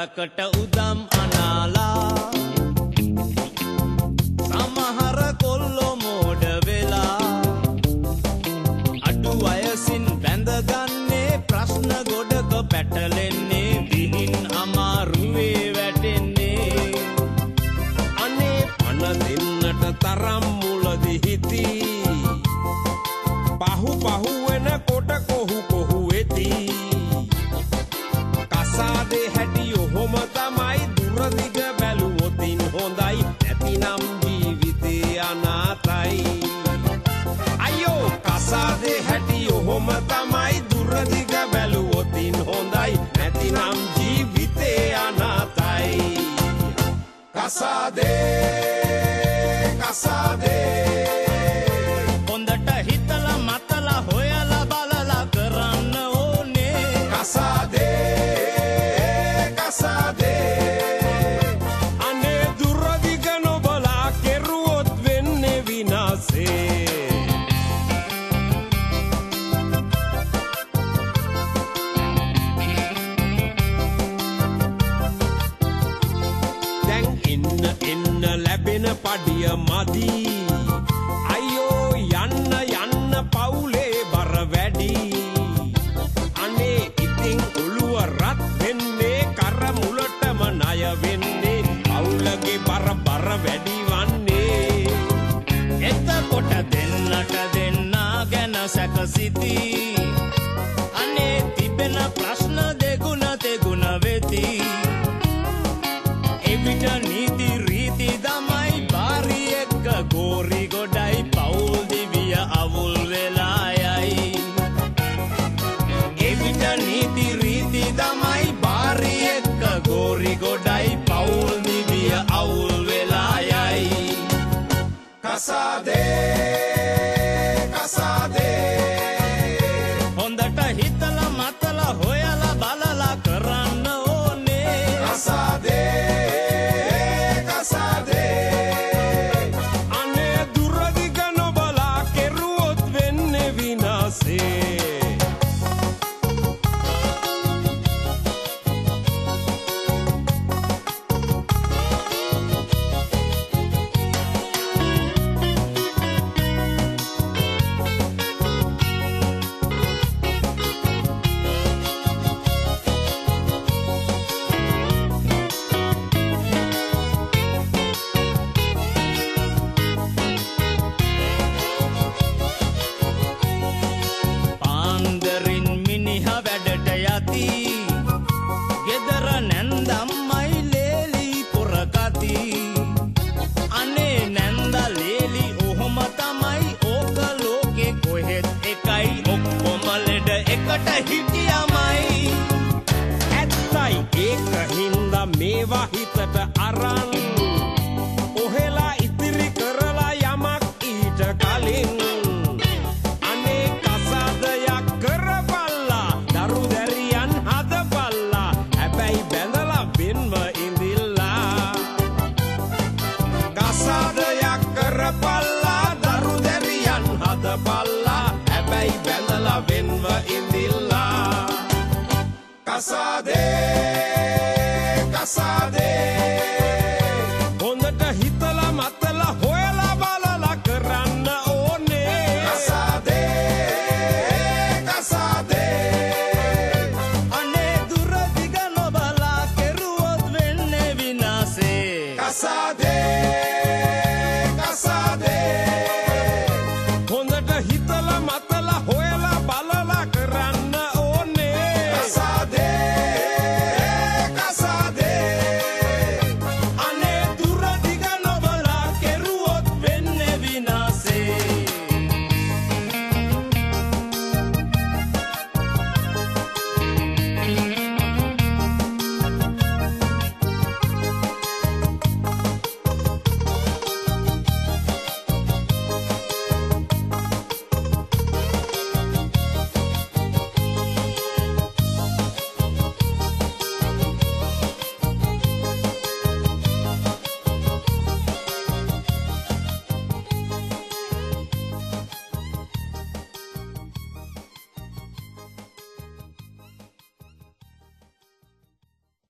හරකට උදම් අනාලා සමහර කොල්ලෝ මෝඩ වෙලා අඩු වයසින් බැඳගන්නේ ප්‍රශ්න ගොඩක පැටලෙන්නේ විහින් අමාරුවේ වැටෙන්නේ අනේ පණ දෙන්නට තරම් මුලදි හිතී පහු වෙන කොට කොහු වෙති කසාදේ හැටි ඔහොම තමයි දුරදිග බැලුවොතින් හොඳයි නැතිනම් ජීවිතේ අනාතයි අයියෝ කසාදේ හැටි ඔහොම තමයි දුරදිග බැලුවොතින් හොඳයි නැතිනම් ජීවිතේ අනාතයි කසාදේ හොඳට හිතලා මතලා හොයලා බලලා කරන්න ඕනේ කසාදේ අනේ දුරදිග නොබලා කෙරුවොත් වෙන්නේ විනාසේ දැන් එන්න ලැබෙන පඩිය මදි අයියෝ යන්න පවුලේ බර වැඩි අනේ ඉතින් ඔළුව රත් වෙන්නේ කර මුලටම ණය වෙන්නේ පවුලගේ බර වැඩි වන්නේ එතකොට දෙන්නට දෙන්නා ගැන සැකසිතී අනේ තිබෙන ප්‍රශ්න දෙගුණ තෙගුණ වෙති එවිට නීති රීති දමයි බාරි එක්ක ගෝරි ගොඩයි පවුල් දිවිය අවුල් වෙලා යයි එවිට නීති රීති දමයි බාරි එක්ක ගෝරි ගොඩයි පවුල් දිවිය අවුල් වෙලා යයි කසාදේ හොඳට හිතලා මතලා හොයලා බලලා කරන්න ඕනේ කසාදේ අනේ දුරදිග නොබලා කෙරුවොත් වෙන්නේ විනාසේ පාන්දරින් මිනිහ වැඩට යති ගෙදර නැන්දම්මයි ලේලි පොරකති අනේ නැන්ද ලේලි ඔහොම තමයි ඕක ලෝකෙ කොහෙත් එකයි ඔක්කොම ලෙඩ එකට හිටියමයි ඇත්තයි ඒක හින්දා මේවා හිතට අරන් ඔහෙලා ඉතිරි කරලා යමක් ඊට කලින් අනේ කසාදයක් කරපල්ලා දරු දැරියන් හදපල්ලා හැබැයි බැඳලා වෙන්ව ඉඳිල්ලා කසාදයක් කරපල්ලා දරු දැරියන් හදපල්ලා හැබැයි බැඳලා වෙන්ව ඉඳිල්ලා කසාදේ